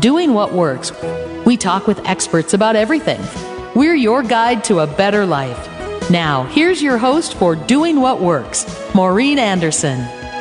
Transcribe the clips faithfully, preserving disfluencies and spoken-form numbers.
Doing What Works. We talk with experts about everything. We're your guide to a better life. Now, here's your host for Doing What Works, Maureen Anderson.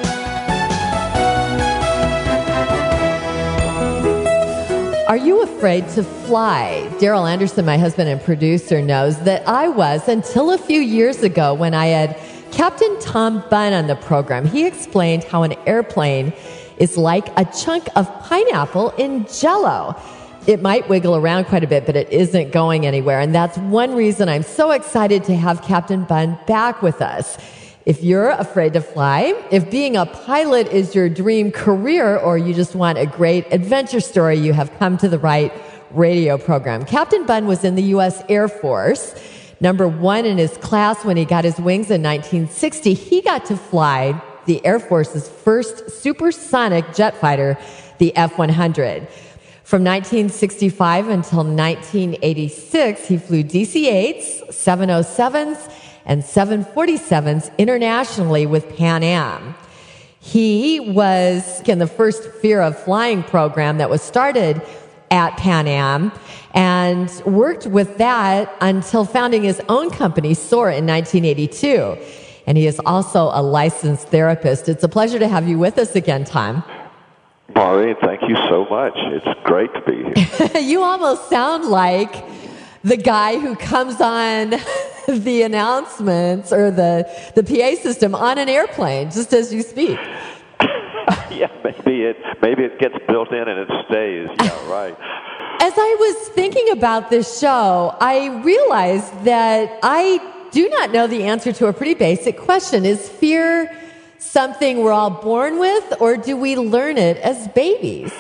Are you afraid to fly? Daryl Anderson, my husband and producer, knows that I was until a few years ago when I had Captain Tom Bunn on the program. He explained how an airplane is like a chunk of pineapple in Jell-O. It might wiggle around quite a bit, but it isn't going anywhere. And that's one reason I'm so excited to have Captain Bunn back with us. If you're afraid to fly, if being a pilot is your dream career, or you just want a great adventure story, you have come to the right radio program. Captain Bunn was in the U S Air Force, number one in his class when he got his wings in nineteen sixty. He got to fly the Air Force's first supersonic jet fighter, the F one hundred. From nineteen sixty-five until nineteen eighty-six, he flew D C eights, seven oh sevens, and seven forty-sevens internationally with Pan Am. He was in the first Fear of Flying program that was started at Pan Am and worked with that until founding his own company, Soar, in nineteen eighty-two. And he is also a licensed therapist. It's a pleasure to have you with us again, Tom. Maureen, thank you so much. It's great to be here. You almost sound like the guy who comes on the announcements or the, the P A system on an airplane, just as you speak. Yeah, maybe it maybe it gets built in and it stays. Yeah, right. As I was thinking about this show, I realized that I do not know the answer to a pretty basic question. Is fear something we're all born with, or do we learn it as babies?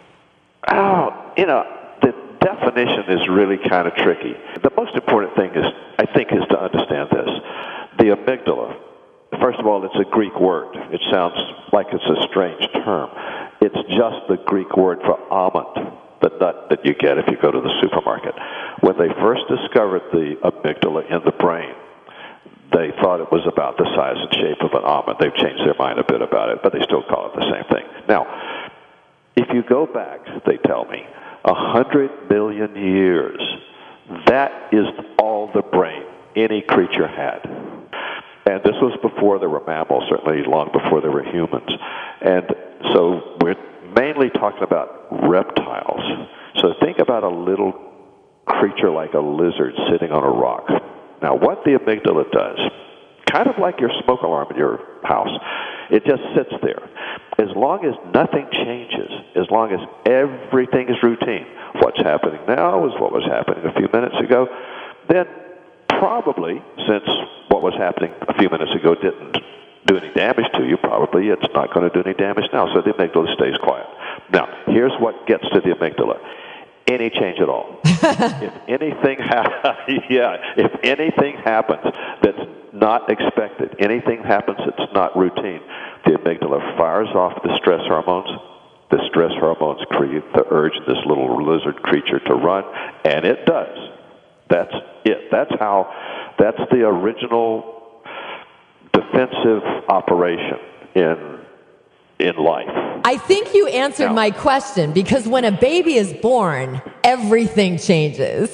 Oh, you know, the definition is really kind of tricky. The most important thing is, I think, is to understand this. The amygdala, first of all, it's a Greek word. It sounds like it's a strange term. It's just the Greek word for almond, the nut that you get if you go to the supermarket. When they first discovered the amygdala in the brain, they thought it was about the size and shape of an almond. They've changed their mind a bit about it, but they still call it the same thing. Now, if you go back, they tell me, a hundred million years, that is all the brain any creature had. And this was before there were mammals, certainly long before there were humans. And so we're mainly talking about reptiles. So think about a little creature like a lizard sitting on a rock. Now, what the amygdala does, kind of like your smoke alarm in your house, it just sits there. As long as nothing changes, as long as everything is routine, what's happening now is what was happening a few minutes ago, then probably, since what was happening a few minutes ago didn't do any damage to you, probably it's not going to do any damage now, so the amygdala stays quiet. Now, here's what gets to the amygdala. Any change at all. if anything ha- yeah, if anything happens that's not expected, anything happens that's not routine, the amygdala fires off the stress hormones. The stress hormones create the urge in this little lizard creature to run, and it does. That's it. That's how, that's the original defensive operation in in life. I think you answered now, my question, because when a baby is born, everything changes.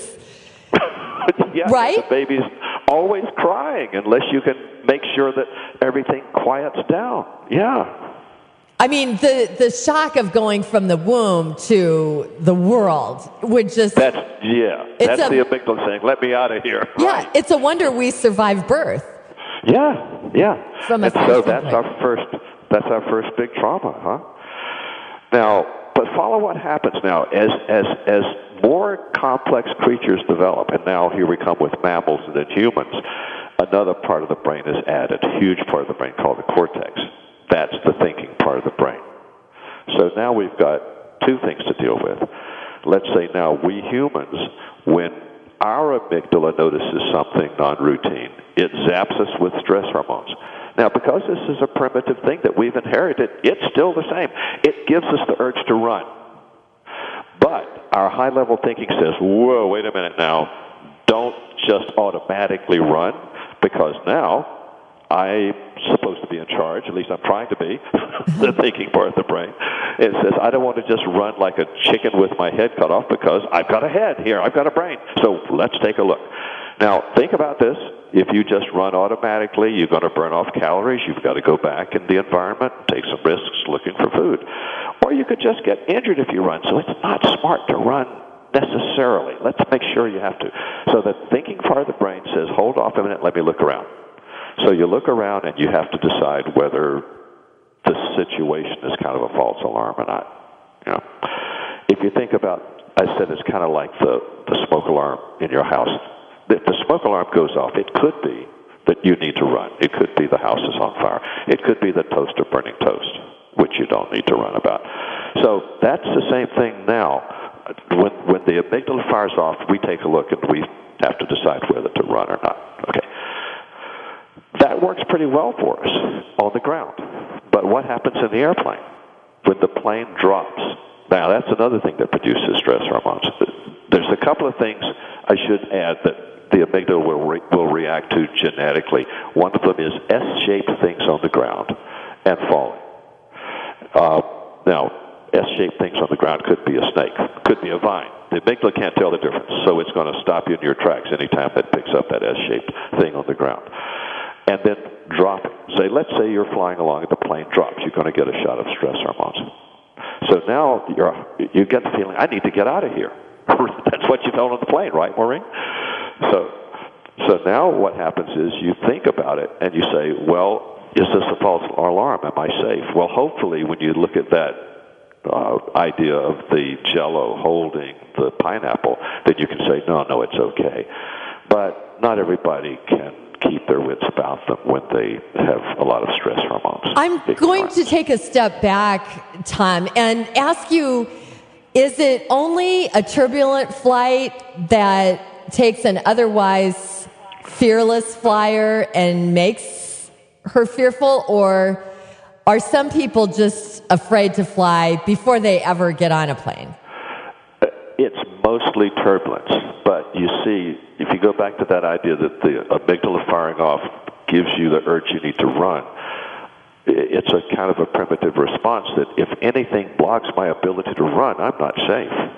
Yeah, right? The baby's always crying unless you can make sure that everything quiets down. Yeah. I mean, the, the shock of going from the womb to the world would just... That's, yeah, that's a, the amygdala saying, let me out of here. Yeah, right. It's a wonder we survived birth. Yeah, yeah. From a and so that's our first... That's our first big trauma, huh? Now, but follow what happens now. As as as more complex creatures develop, and now here we come with mammals and then humans, another part of the brain is added, a huge part of the brain called the cortex. That's the thinking part of the brain. So now we've got two things to deal with. Let's say now we humans, when our amygdala notices something non-routine, it zaps us with stress hormones. Now, because this is a primitive thing that we've inherited, it's still the same. It gives us the urge to run. But our high-level thinking says, whoa, wait a minute now. Don't just automatically run, because now I'm supposed to be in charge, at least I'm trying to be, the thinking part of the brain. It says, I don't want to just run like a chicken with my head cut off because I've got a head here, I've got a brain. So let's take a look. Now, think about this. If you just run automatically, you're going to burn off calories. You've got to go back in the environment, take some risks looking for food. Or you could just get injured if you run. So it's not smart to run necessarily. Let's make sure you have to. So the thinking part of the brain says, hold off a minute, let me look around. So you look around and you have to decide whether the situation is kind of a false alarm or not. You know, if you think about, I said it's kind of like the, the smoke alarm in your house. If the smoke alarm goes off, it could be that you need to run. It could be the house is on fire. It could be the toaster burning toast, which you don't need to run about. So that's the same thing now. When, when the amygdala fires off, we take a look and we have to decide whether to run or not. Okay. That works pretty well for us on the ground. But what happens in the airplane? When the plane drops. Now, that's another thing that produces stress hormones. There's a couple of things I should add that the amygdala will, re- will react to genetically. One of them is S-shaped things on the ground and falling. Uh, now, S-shaped things on the ground could be a snake, could be a vine. The amygdala can't tell the difference, so it's going to stop you in your tracks anytime it picks up that S-shaped thing on the ground. And then dropping. Say, let's say you're flying along and the plane drops. You're going to get a shot of stress hormones. So now you're, you get the feeling, I need to get out of here. That's what you felt on the plane, right, Maureen? So, so now what happens is you think about it and you say, well, is this a false alarm? Am I safe? Well, hopefully when you look at that uh, idea of the Jell-O holding the pineapple, then you can say, no, no, it's okay. But not everybody can keep their wits about them when they have a lot of stress hormones. I'm going to take a step back, Tom, and ask you, is it only a turbulent flight that takes an otherwise fearless flyer and makes her fearful, or are some people just afraid to fly before they ever get on a plane? It's mostly turbulence, but you see, if you go back to that idea that the amygdala firing off gives you the urge you need to run, it's a kind of a primitive response that if anything blocks my ability to run, I'm not safe.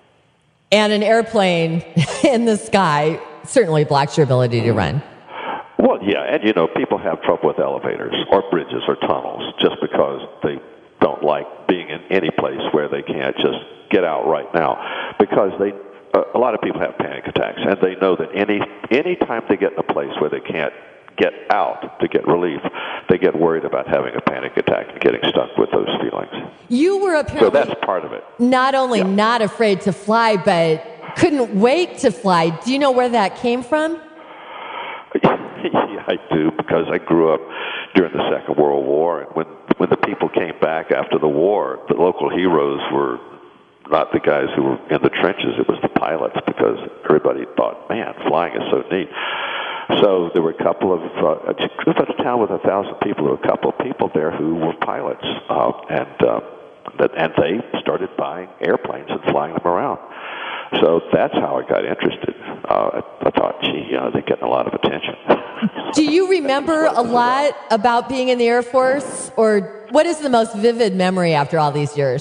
And an airplane in the sky certainly blocks your ability to run. Well, yeah, and you know, people have trouble with elevators or bridges or tunnels just because they don't like being in any place where they can't just get out right now, because they uh, a lot of people have panic attacks, and they know that any any time they get in a place where they can't get out to get relief, they get worried about having a panic attack and getting stuck with those feelings. You were apparently so that's part of it. Not only yeah. not afraid to fly, but couldn't wait to fly. Do you know where that came from? Yeah, I do, because I grew up during the Second World War, and when when the people came back after the war, the local heroes were not the guys who were in the trenches, it was the pilots, because everybody thought, man, flying is so neat. So there were a couple of, uh, about a town with a thousand people, there were a couple of people there who were pilots, uh, and, uh, that, and they started buying airplanes and flying them around. So that's how I got interested. Uh, I, I thought, gee, you know, they're getting a lot of attention. Do you remember a lot about being in the Air Force, or what is the most vivid memory after all these years?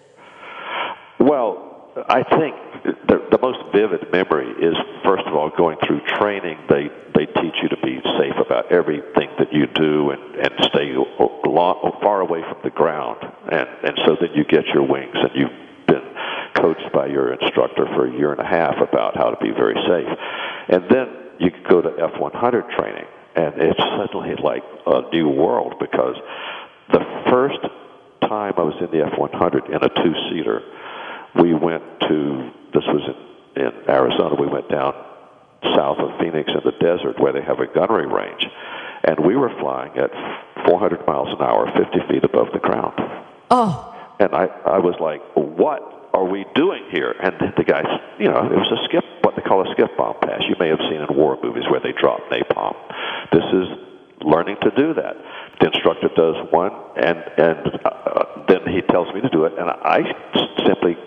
Well, I think the, the most vivid memory is, first of all, going through training. They they teach you to be safe about everything that you do and, and stay long, far away from the ground. And, and so then you get your wings, and you've been coached by your instructor for a year and a half about how to be very safe. And then you go to F one hundred training, and it's suddenly like a new world, because the first time I was in the F one hundred in a two-seater, we went to, this was in, in Arizona, we went down south of Phoenix in the desert where they have a gunnery range, and we were flying at four hundred miles an hour, fifty feet above the ground. Oh. And I, I was like, what are we doing here? And the guys, you know, it was a skip, what they call a skip bomb pass. You may have seen in war movies where they drop napalm. This is learning to do that. The instructor does one, and and uh, then he tells me to do it, and I simply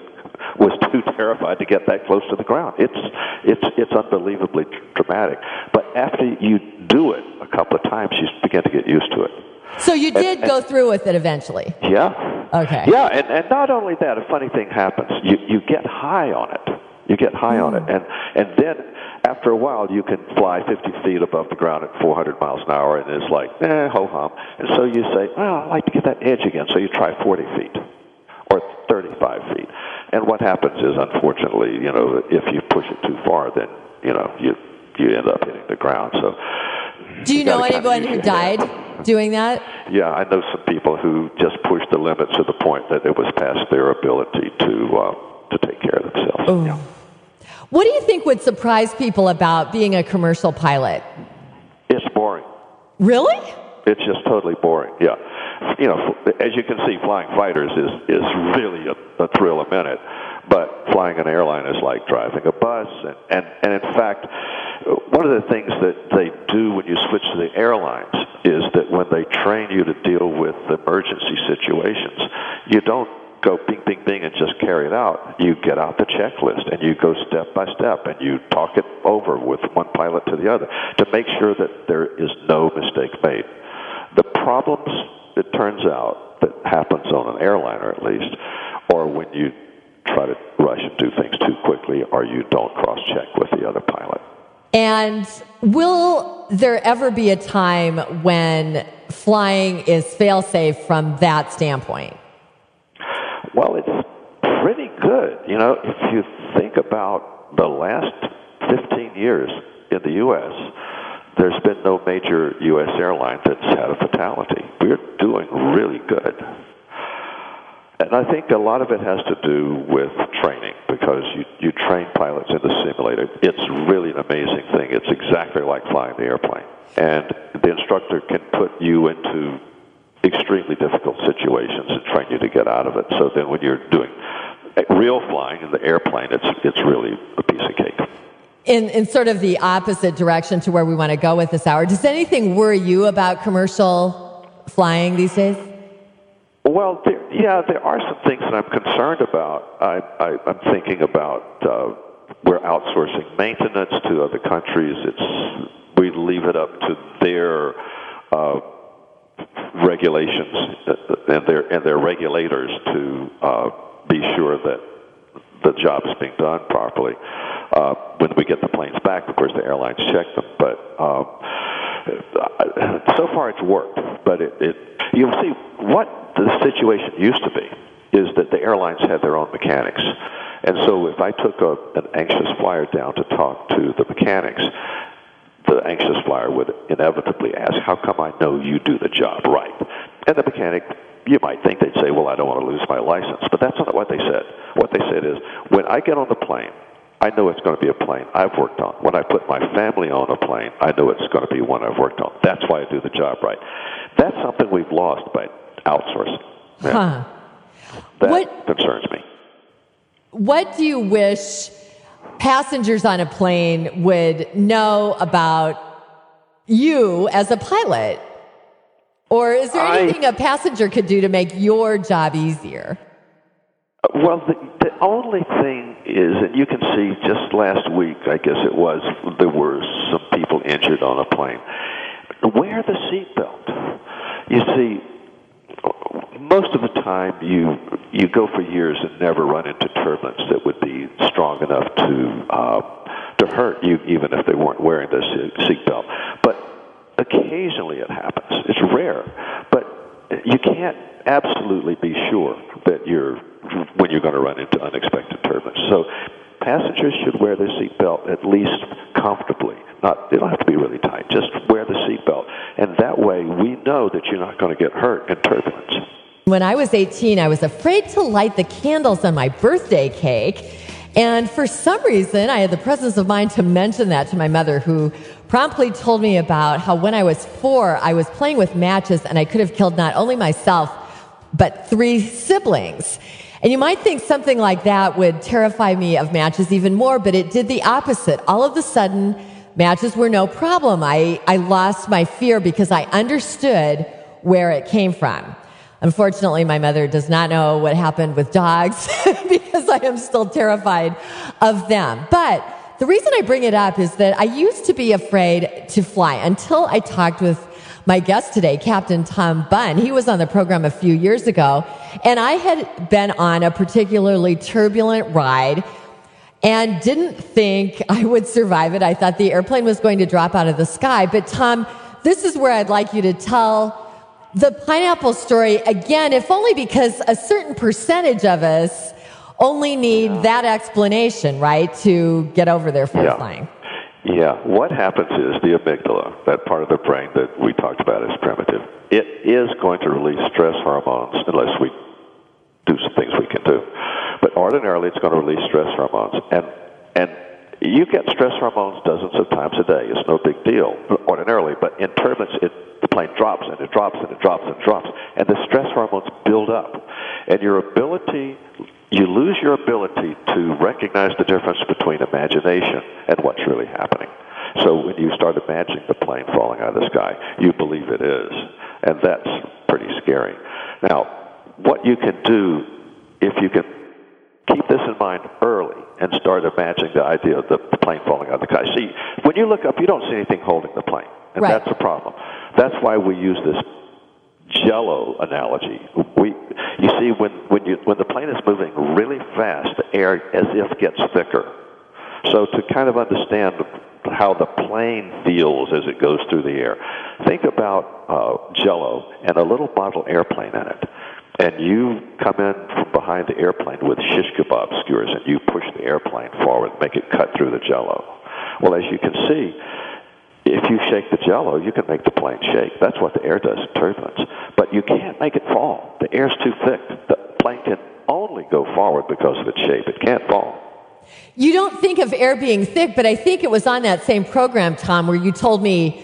was too terrified to get that close to the ground. It's it's it's unbelievably dramatic. But after you do it a couple of times, you begin to get used to it. So you did and, and, go through with it eventually? Yeah. Okay. Yeah, and, and not only that, a funny thing happens. You you get high on it. You get high mm. on it. And and then after a while, you can fly fifty feet above the ground at four hundred miles an hour, and it's like, eh, ho-hum. And so you say, well, I'd like to get that edge again. So you try forty feet or thirty-five feet. And what happens is, unfortunately, you know, if you push it too far, then, you know, you you end up hitting the ground. So, do you, you know anyone who died head. doing that? Yeah, I know some people who just pushed the limits to the point that it was past their ability to uh, to take care of themselves. Oh. Yeah. What do you think would surprise people about being a commercial pilot? It's boring. Really? It's just totally boring. Yeah. You know, as you can see, flying fighters is, is really a, a thrill a minute, but flying an airline is like driving a bus. And, and, and in fact, one of the things that they do when you switch to the airlines is that when they train you to deal with emergency situations, you don't go bing, bing, bing and just carry it out. You get out the checklist and you go step by step and you talk it over with one pilot to the other to make sure that there is no mistake made. The problems, it turns out, that happens on an airliner at least, or when you try to rush and do things too quickly, or you don't cross-check with the other pilot. And will there ever be a time when flying is fail-safe from that standpoint? Well, it's pretty good. You know, if you think about the last fifteen years in the U S, there's been no major U S airline that's had a fatality. We're doing really good. And I think a lot of it has to do with training, because you, you train pilots in the simulator. It's really an amazing thing. It's exactly like flying the airplane. And the instructor can put you into extremely difficult situations and train you to get out of it. So then when you're doing real flying in the airplane, it's it's really a piece of cake. In, in sort of the opposite direction to where we want to go with this hour, does anything worry you about commercial flying these days? Well, there, yeah, there are some things that I'm concerned about. I, I, I'm thinking about uh, we're outsourcing maintenance to other countries. It's we leave it up to their uh, regulations and their and their regulators to uh, be sure that the job is being done properly. Uh, when we get the planes back, of course, the airlines check them. But uh, so far, it's worked. But it, it you'll see what the situation used to be is that the airlines had their own mechanics. And so if I took a, an anxious flyer down to talk to the mechanics, the anxious flyer would inevitably ask, how come I know you do the job right? And the mechanic, you might think they'd say, well, I don't want to lose my license. But that's not what they said. What they said is, when I get on the plane, I know it's going to be a plane I've worked on. When I put my family on a plane, I know it's going to be one I've worked on. That's why I do the job right. That's something we've lost by outsourcing. Yeah. Huh. That what, concerns me. What do you wish passengers on a plane would know about you as a pilot? Or is there anything I, a passenger could do to make your job easier? Well, the, the only thing is, and you can see just last week, I guess it was, there were some people injured on a plane. Wear the seatbelt. You see, most of the time you you go for years and never run into turbulence that would be strong enough to uh, to hurt you, even if they weren't wearing their seatbelt. But occasionally it happens. It's rare, but you can't absolutely be sure that you're when you're going to run into unexpected turbulence. So passengers should wear their seatbelt at least comfortably. Not, they don't have to be really tight. Just wear the seatbelt, and that way we know that you're not going to get hurt in turbulence. When I was eighteen, I was afraid to light the candles on my birthday cake, and for some reason, I had the presence of mind to mention that to my mother, who promptly told me about how when I was four, I was playing with matches, and I could have killed not only myself, but three siblings. And you might think something like that would terrify me of matches even more, but it did the opposite. All of a sudden, matches were no problem. I, I lost my fear because I understood where it came from. Unfortunately, my mother does not know what happened with dogs because I am still terrified of them. But the reason I bring it up is that I used to be afraid to fly until I talked with my guest today, Captain Tom Bunn. He was on the program a few years ago, and I had been on a particularly turbulent ride and didn't think I would survive it. I thought the airplane was going to drop out of the sky. But Tom, this is where I'd like you to tell the pineapple story again, if only because a certain percentage of us only need yeah. that explanation, right, to get over their fear yeah. of flying. Yeah. What happens is the amygdala, that part of the brain that we talked about is primitive, it is going to release stress hormones unless we do some things we can do. But ordinarily, it's going to release stress hormones. And and you get stress hormones dozens of times a day. It's no big deal ordinarily. But in turbulence, it, the plane drops, and it drops, and it drops, and it drops. And the stress hormones build up. And your ability, you lose your ability to recognize the difference between imagination and what's really happening. So when you start imagining the plane falling out of the sky, you believe it is. And that's pretty scary. Now, what you can do, if you can keep this in mind early and start imagining the idea of the, the plane falling out of the sky. See, when you look up, you don't see anything holding the plane, and right. that's a problem. That's why we use this Jell-O analogy. We, you see, when when you when the plane is moving really fast, the air as if gets thicker. So to kind of understand how the plane feels as it goes through the air, think about uh, Jell-O and a little model airplane in it. And you come in from behind the airplane with shish kebab skewers, and you push the airplane forward, make it cut through the Jell-O. Well, as you can see, if you shake the Jell-O, you can make the plane shake. That's what the air does in turbulence. But you can't make it fall. The air's too thick. The plane can only go forward because of its shape. It can't fall. You don't think of air being thick, but I think it was on that same program, Tom, where you told me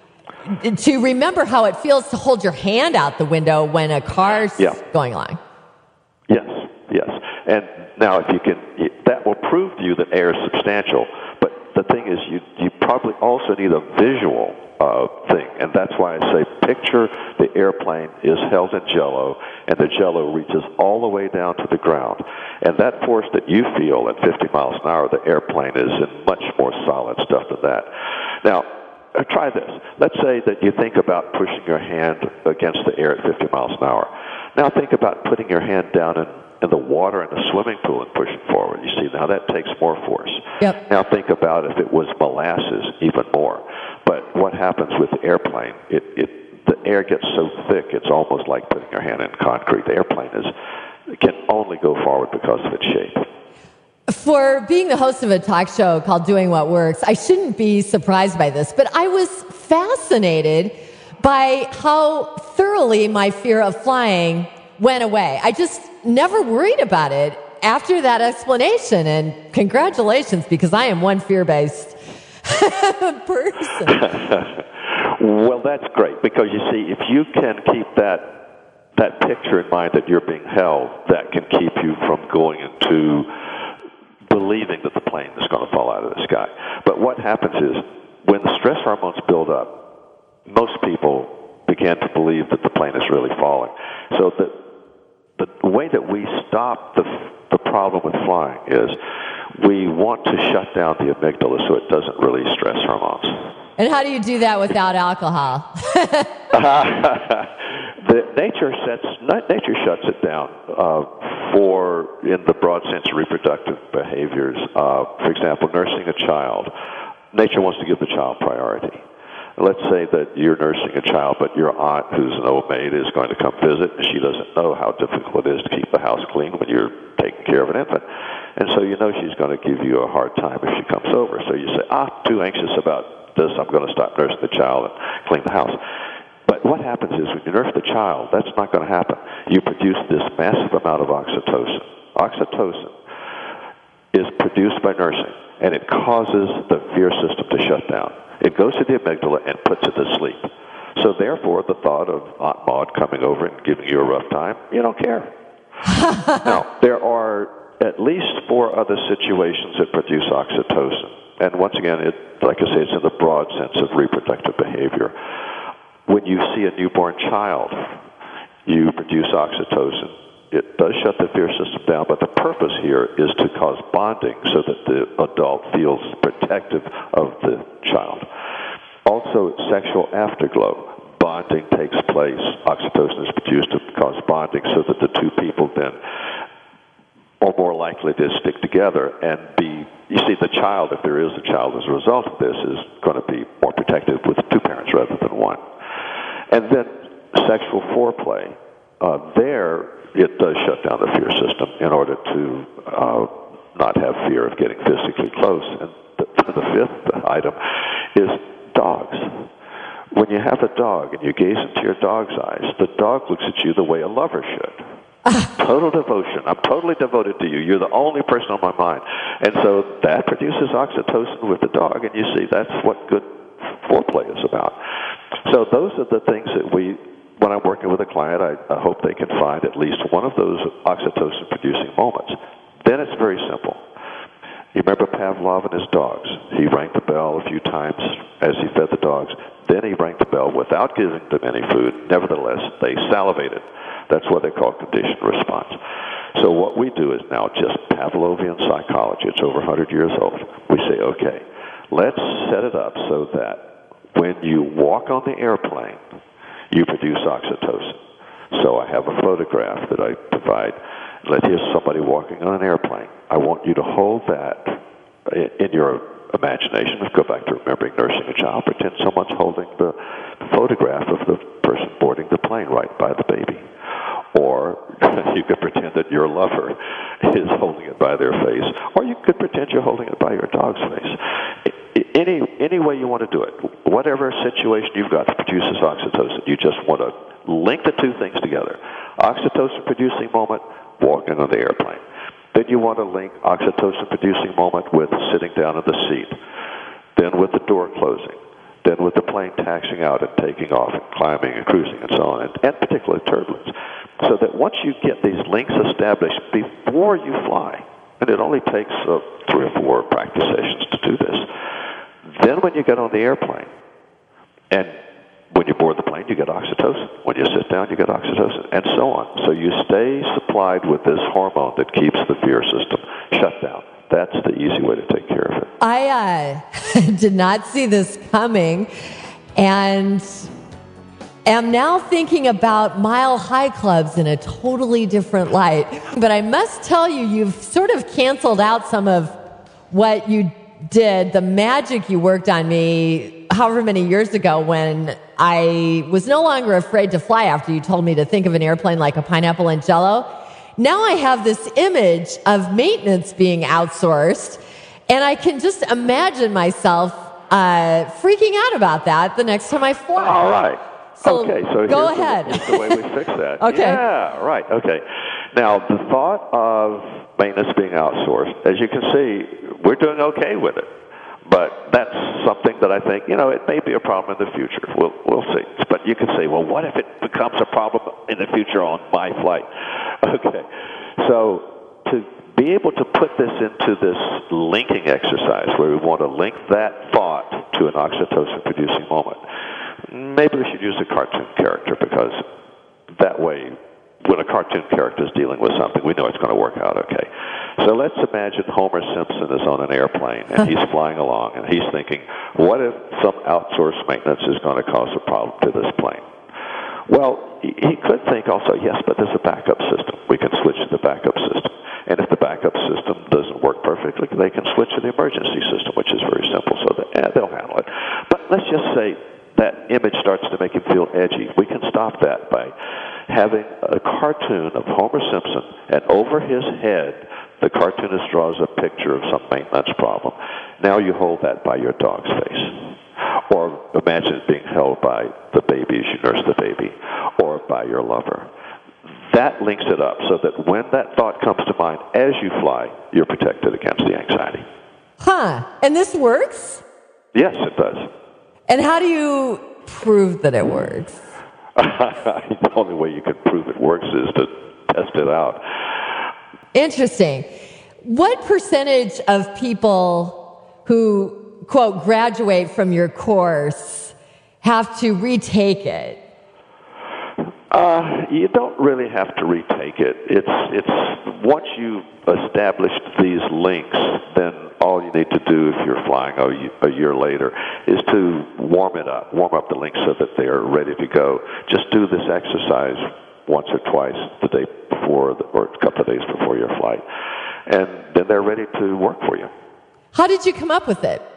to remember how it feels to hold your hand out the window when a car's yeah. going along. Yes, yes. And now if you can, that will prove to you that air is substantial. But the thing is, you, you probably also need a visual uh, thing. And that's why I say picture the airplane is held in Jell-O, and the Jell-O reaches all the way down to the ground. And that force that you feel at fifty miles an hour, the airplane is in much more solid stuff than that. Now, Uh, try this. Let's say that you think about pushing your hand against the air at fifty miles an hour. Now think about putting your hand down in, in the water in a swimming pool and pushing forward. You see, now that takes more force. Yep. Now think about if it was molasses, even more. But what happens with the airplane, it, it, the air gets so thick, it's almost like putting your hand in concrete. The airplane is can only go forward because of its shape. For being the host of a talk show called Doing What Works, I shouldn't be surprised by this, but I was fascinated by how thoroughly my fear of flying went away. I just never worried about it after that explanation, and congratulations, because I am one fear-based person. Well, that's great, because you see, if you can keep that that picture in mind that you're being held, that can keep you from going into believing that the plane is going to fall out of the sky. But what happens is, when the stress hormones build up, most people begin to believe that the plane is really falling. So the, the way that we stop the, the problem with flying is we want to shut down the amygdala so it doesn't release stress hormones. And how do you do that without alcohol? The nature sets nature shuts it down uh, for, in the broad sense, reproductive behaviors. Uh, for example, nursing a child. Nature wants to give the child priority. Let's say that you're nursing a child, but your aunt, who's an old maid, is going to come visit, and she doesn't know how difficult it is to keep the house clean when you're taking care of an infant. And so you know she's going to give you a hard time if she comes over. So you say, ah, too anxious about this, I'm going to stop nursing the child and clean the house. But what happens is when you nurse the child, that's not going to happen. You produce this massive amount of oxytocin. Oxytocin is produced by nursing, and it causes the fear system to shut down. It goes to the amygdala and puts it to sleep. So therefore, the thought of Aunt Maud coming over and giving you a rough time, you don't care. Now, there are at least four other situations that produce oxytocin. And once again, it, like I say, it's in the broad sense of reproductive behavior. When you see a newborn child, you produce oxytocin. It does shut the fear system down, but the purpose here is to cause bonding so that the adult feels protective of the child. Also, sexual afterglow. Bonding takes place. Oxytocin is produced to cause bonding so that the two people then are more likely to stick together and be, you see, the child, if there is a child as a result of this, is going to be more protective with two parents rather than one. And then sexual foreplay. Uh, there, it does shut down the fear system in order to uh, not have fear of getting physically close. And the, the fifth item is dogs. When you have a dog and you gaze into your dog's eyes, the dog looks at you the way a lover should. Total devotion. I'm totally devoted to you. You're the only person on my mind. And so that produces oxytocin with the dog, and you see that's what good foreplay is about. So those are the things that we, when I'm working with a client, I, I hope they can find at least one of those oxytocin-producing moments. Then it's very simple. You remember Pavlov and his dogs. He rang the bell a few times as he fed the dogs. Then he rang the bell without giving them any food. Nevertheless, they salivated. That's what they call conditioned response. So what we do is now just Pavlovian psychology. It's over one hundred years old. We say, okay, let's set it up so that when you walk on the airplane, you produce oxytocin. So I have a photograph that I provide. Let here's somebody walking on an airplane. I want you to hold that in your imagination. Let's go back to remembering nursing a child. Pretend someone's holding the photograph of the person boarding the plane right by the baby. Or you could pretend that your lover is holding it by their face. Or you could pretend you're holding it by your dog's face. Any, any way you want to do it. Whatever situation you've got that produces oxytocin, you just want to link the two things together. Oxytocin-producing moment, walking on the airplane. Then you want to link oxytocin-producing moment with sitting down in the seat. Then with the door closing. Then with the plane taxiing out and taking off and climbing and cruising and so on, and, and particularly turbulence. So that once you get these links established before you fly, and it only takes uh, three or four practice sessions to do this, then when you get on the airplane, and when you board the plane, you get oxytocin. When you sit down, you get oxytocin, and so on. So you stay supplied with this hormone that keeps the fear system shut down. That's the easy way to take care of it. I uh, did not see this coming, and am now thinking about Mile High clubs in a totally different light. But I must tell you, you've sort of canceled out some of what you did, the magic you worked on me however many years ago when I was no longer afraid to fly after you told me to think of an airplane like a pineapple and Jell-O. Now I have this image of maintenance being outsourced, and I can just imagine myself uh, freaking out about that the next time I fly. All right. So okay, so go here's ahead. The, here's the way we fix that. Okay. Yeah, right, okay. Now, the thought of maintenance being outsourced, as you can see, we're doing okay with it. But that's something that I think, you know, it may be a problem in the future. We'll, we'll see. But you can say, well, what if it becomes a problem in the future on my flight? Okay. So to be able to put this into this linking exercise where we want to link that thought to an oxytocin-producing moment, maybe we should use a cartoon character, because that way, when a cartoon character is dealing with something, we know it's going to work out okay. So let's imagine Homer Simpson is on an airplane, and he's flying along, and he's thinking, what if some outsourced maintenance is going to cause a problem to this plane? Well, he, he could think also, yes, but there's a backup system. We can switch to the backup system. And if the backup system doesn't work perfectly, they can switch to the emergency system, which is very simple, so that, eh, they'll handle it. But let's just say that image starts to make him feel edgy. We can stop that by having a cartoon of Homer Simpson, and over his head, the cartoonist draws a picture of some maintenance problem. Now you hold that by your dog's face. Or imagine it being held by the baby as you nurse the baby, or by your lover. That links it up so that when that thought comes to mind as you fly, you're protected against the anxiety. Huh. And this works? Yes, it does. And how do you prove that it works? The only way you can prove it works is to test it out. Interesting. What percentage of people who, quote, graduate from your course have to retake it? Uh, you don't really have to retake it. It's it's once you've established these links, then all you need to do if you're flying a, a year later is to warm it up, warm up the links so that they're ready to go. Just do this exercise once or twice the day before the, or a couple of days before your flight, and then they're ready to work for you. How did you come up with it?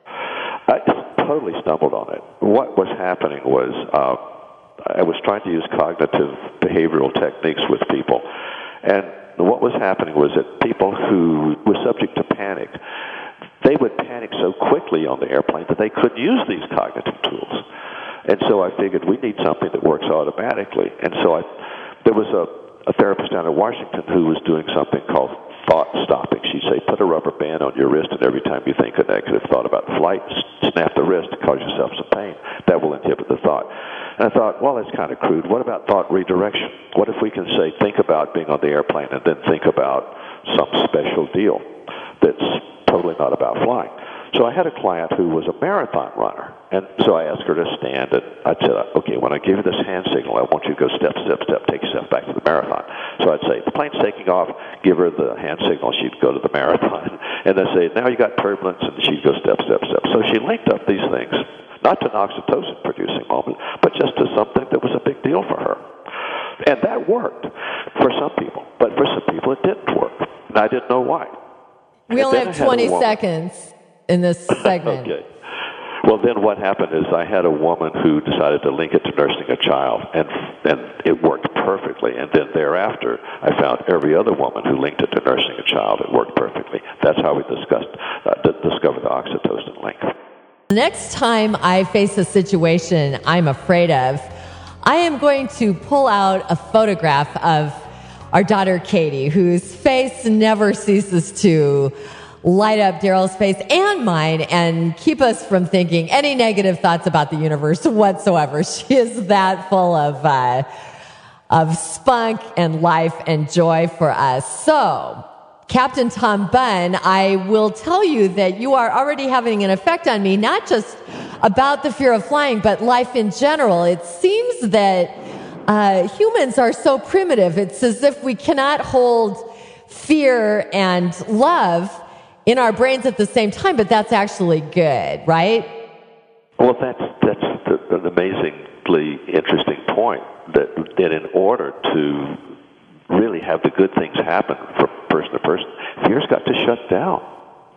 I totally stumbled on it. What was happening was uh, I was trying to use cognitive behavioral techniques with people, and what was happening was that people who were subject to panic, they would panic so quickly on the airplane that they couldn't use these cognitive tools. And so I figured we need something that works automatically. And so I, there was a, a therapist down in Washington who was doing something called thought stopping. She'd say, put a rubber band on your wrist, and every time you think a negative thought about flight, snap the wrist to cause yourself some pain. That will inhibit the thought. And I thought, well, that's kind of crude. What about thought redirection? What if we can say, think about being on the airplane and then think about some special deal that's totally not about flying? So I had a client who was a marathon runner, and so I asked her to stand, and I said, okay, when I give you this hand signal, I want you to go step, step, step, take yourself back to the marathon. So I'd say, the plane's taking off, give her the hand signal, she'd go to the marathon. And then say, now you got turbulence, and she'd go step, step, step. So she linked up these things, not to an oxytocin-producing moment, but just to something that was a big deal for her. And that worked for some people, but for some people it didn't work, and I didn't know why. We and only have twenty seconds in this segment. Okay. Well, then what happened is I had a woman who decided to link it to nursing a child, and and it worked perfectly. And then thereafter, I found every other woman who linked it to nursing a child. It worked perfectly. That's how we discussed uh, d- discovered the oxytocin link. Next time I face a situation I'm afraid of, I am going to pull out a photograph of our daughter Katie, whose face never ceases to light up Daryl's face and mine and keep us from thinking any negative thoughts about the universe whatsoever. She is that full of uh, of spunk and life and joy for us. So, Captain Tom Bunn, I will tell you that you are already having an effect on me, not just about the fear of flying, but life in general. It seems that uh, humans are so primitive. It's as if we cannot hold fear and love in our brains at the same time, but that's actually good, right? Well, that's that's the, an amazingly interesting point, that, that in order to really have the good things happen from person to person, fear's got to shut down.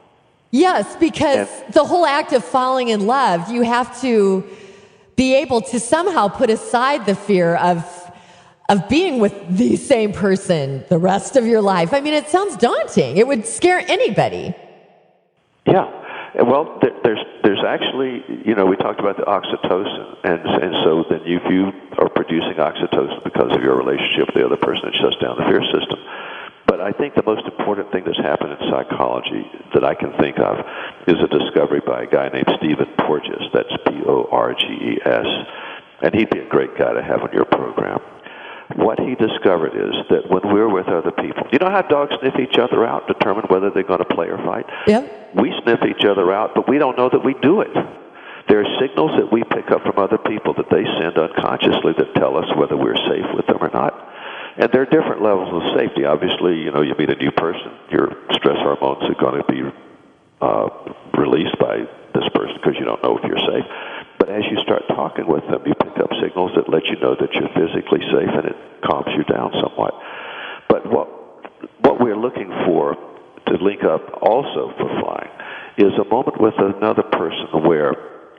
Yes, because and, the whole act of falling in love, you have to be able to somehow put aside the fear of of being with the same person the rest of your life. I mean, it sounds daunting. It would scare anybody. Yeah. Well, there, there's there's actually, you know, we talked about the oxytocin, and and so then if you are producing oxytocin because of your relationship with the other person, it shuts down the fear system. But I think the most important thing that's happened in psychology that I can think of is a discovery by a guy named Stephen Porges. That's P O R G E S. And he'd be a great guy to have on your program. What he discovered is that when we're with other people, you know how dogs sniff each other out, determine whether they're going to play or fight? Yeah. We sniff each other out, but we don't know that we do it. There are signals that we pick up from other people that they send unconsciously that tell us whether we're safe with them or not. And there are different levels of safety. Obviously, you know, you meet a new person, your stress hormones are going to be uh, released by this person because you don't know if you're safe. But as you start talking with them, you pick up signals that let you know that you're physically safe, and it calms you down somewhat. But what what we're looking for to link up also for flying is a moment with another person where,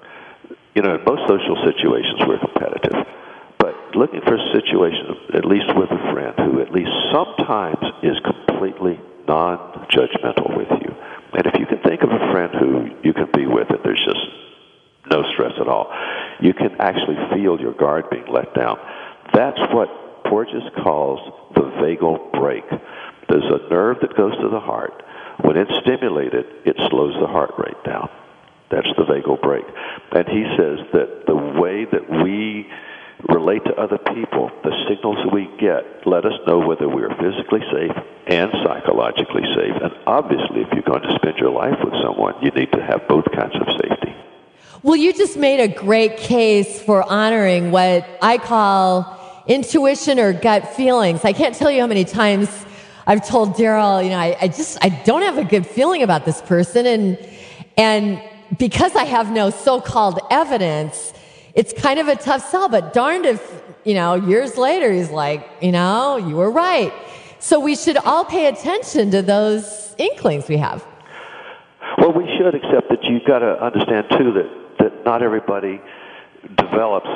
you know, in most social situations we're competitive. But looking for a situation, at least with a friend, who at least sometimes is completely non-judgmental with you. And if you can think of a friend who you can be with and there's just no stress at all, you can actually feel your guard being let down. That's what Porges calls the vagal brake. There's a nerve that goes to the heart. When it's stimulated, it slows the heart rate down. That's the vagal brake. And he says that the way that we relate to other people, the signals that we get let us know whether we're physically safe and psychologically safe. And obviously, if you're going to spend your life with someone, you need to have both kinds of safety. Well, you just made a great case for honoring what I call intuition or gut feelings. I can't tell you how many times I've told Daryl, you know, I, I just, I don't have a good feeling about this person. And, and because I have no so-called evidence, it's kind of a tough sell, but darned if, you know, years later, he's like, you know, you were right. So we should all pay attention to those inklings we have. Well, we should, except that you've got to understand, too, that, that not everybody develops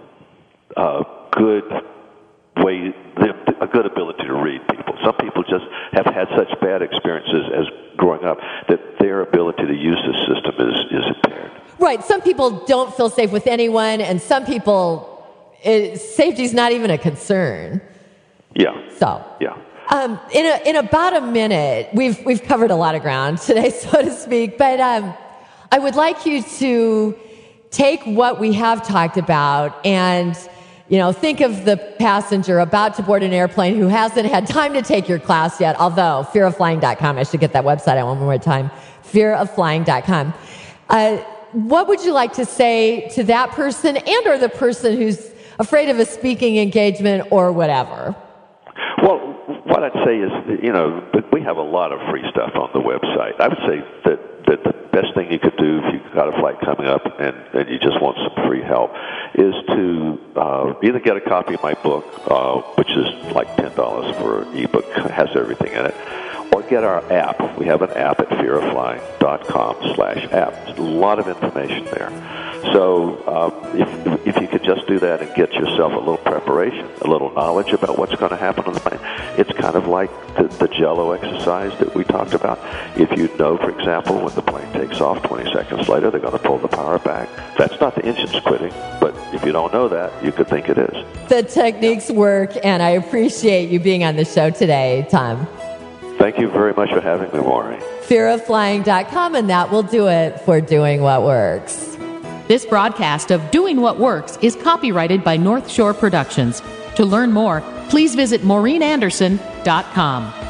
a good way, a good ability to read people. Some people just have had such bad experiences as growing up that their ability to use the system is, is impaired. Right. Some people don't feel safe with anyone, and some people, it, safety's not even a concern. Yeah. So. Yeah. Um, in a, in about a minute, we've we've covered a lot of ground today, so to speak. But um, I would like you to take what we have talked about and, you know, think of the passenger about to board an airplane who hasn't had time to take your class yet. Although fear of flying dot com, I should get that website out one more time. fear of flying dot com. Uh, what would you like to say to that person and or the person who's afraid of a speaking engagement or whatever? Well, what I'd say is, you know, we have a lot of free stuff on the website. I would say that, that the best thing you could do if you've got a flight coming up and, and you just want some free help is to uh, either get a copy of my book, uh, which is like ten dollars for an ebook, has everything in it, or get our app. We have an app at fear of flying dot com slash app. There's a lot of information there. So um, if, if you could just do that and get yourself a little preparation, a little knowledge about what's going to happen on the plane, it's kind of like the, the Jello exercise that we talked about. If you know, for example, when the plane takes off, twenty seconds later, they're going to pull the power back. That's not the engines quitting, but if you don't know that, you could think it is. The techniques work, and I appreciate you being on the show today, Tom. Thank you very much for having me, Maureen. fear of flying dot com, and that will do it for Doing What Works. This broadcast of Doing What Works is copyrighted by North Shore Productions. To learn more, please visit maureen anderson dot com.